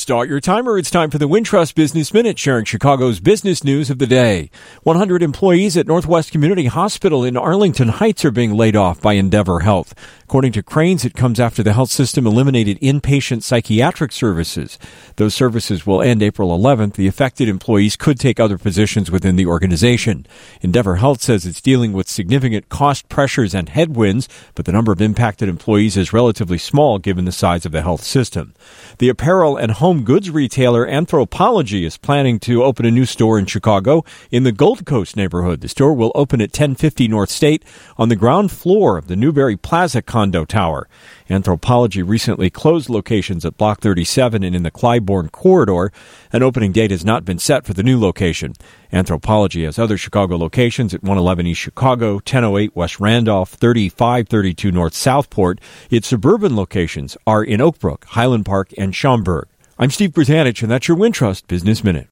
Start your timer. It's time for the Wintrust Business Minute, sharing Chicago's business news of the day. 100 employees at Northwest Community Hospital in Arlington Heights are being laid off by Endeavor Health. According to Cranes, it comes after the health system eliminated inpatient psychiatric services. Those services will end April 11th. The affected employees could take other positions within the organization. Endeavor Health says it's dealing with significant cost pressures and headwinds, but the number of impacted employees is relatively small given the size of the health system. The apparel and home goods retailer Anthropologie is planning to open a new store in Chicago in the Gold Coast neighborhood. The store will open at 1050 North State on the ground floor of the Newberry Plaza condo tower. Anthropologie recently closed locations at Block 37 and in the Clybourne corridor. An opening date has not been set for the new location. Anthropologie has other Chicago locations at 111 East Chicago, 1008 West Randolph, 3532 North Southport. Its suburban locations are in Oak Brook, Highland Park, and Schaumburg. I'm Steve Brzanich, and that's your Wintrust Business Minute.